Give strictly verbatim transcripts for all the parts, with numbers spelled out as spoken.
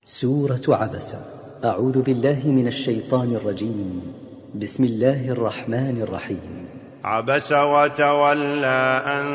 سورة عبس. أعوذ بالله من الشيطان الرجيم. بسم الله الرحمن الرحيم. عبس وتولى أن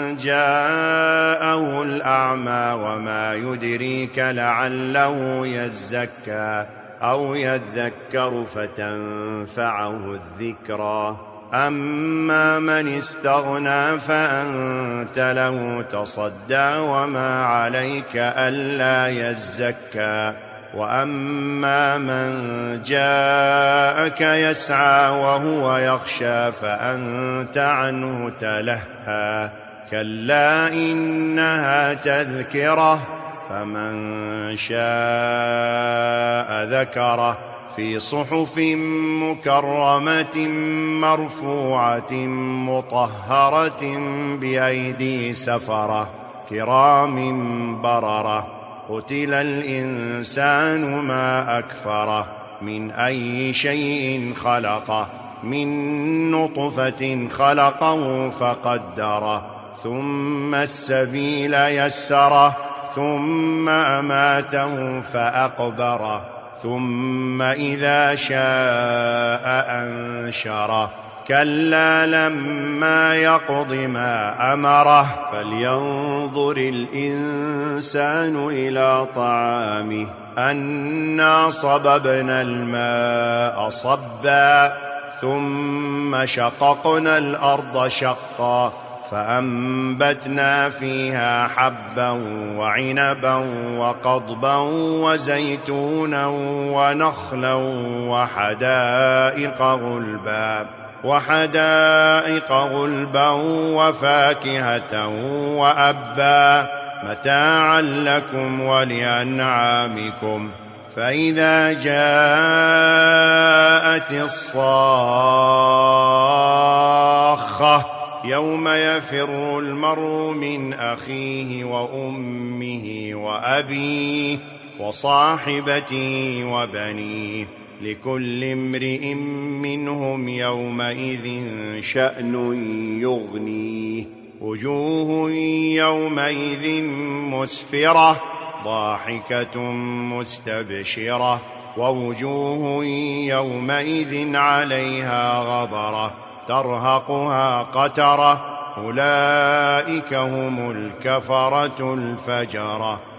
جاءه الأعمى وما يدريك لعله يزكى أو يذكر فتنفعه الذكرى. أما من استغنى فأنت له تصدى وما عليك ألا يزكى. وأما من جاءك يسعى وهو يخشى فأنت عنه تلهى. كلا إنها تذكرة فمن شاء ذكره في صحف مكرمة مرفوعة مطهرة بأيدي سفرة كرام بررة. قتل الإنسان ما أكفره من أي شيء خلقه من نطفة خلقه فقدره ثم السبيل يسره ثم أماته فأقبره ثم إذا شاء أنشره. كلا لما يقض ما أمره فلينظر الإنسان إلى طعامه أنا صببنا الماء صبا ثم شققنا الأرض شقا فأنبتنا فيها حبا وعنبا وقضبا وزيتونا ونخلا وحدائق غلبا وحدائق غلبا وفاكهة وأبا متاعا لكم ولأنعامكم. فإذا جاءت الصاخة يوم يفر المرء من أخيه وأمه وأبيه وصاحبته وبنيه لكل امرئ منهم يومئذ شأن يغنيه. وجوه يومئذ مسفرة ضاحكة مستبشرة ووجوه يومئذ عليها غبرة ترهقها قترة. أولئك هم الكفرة الفجرة.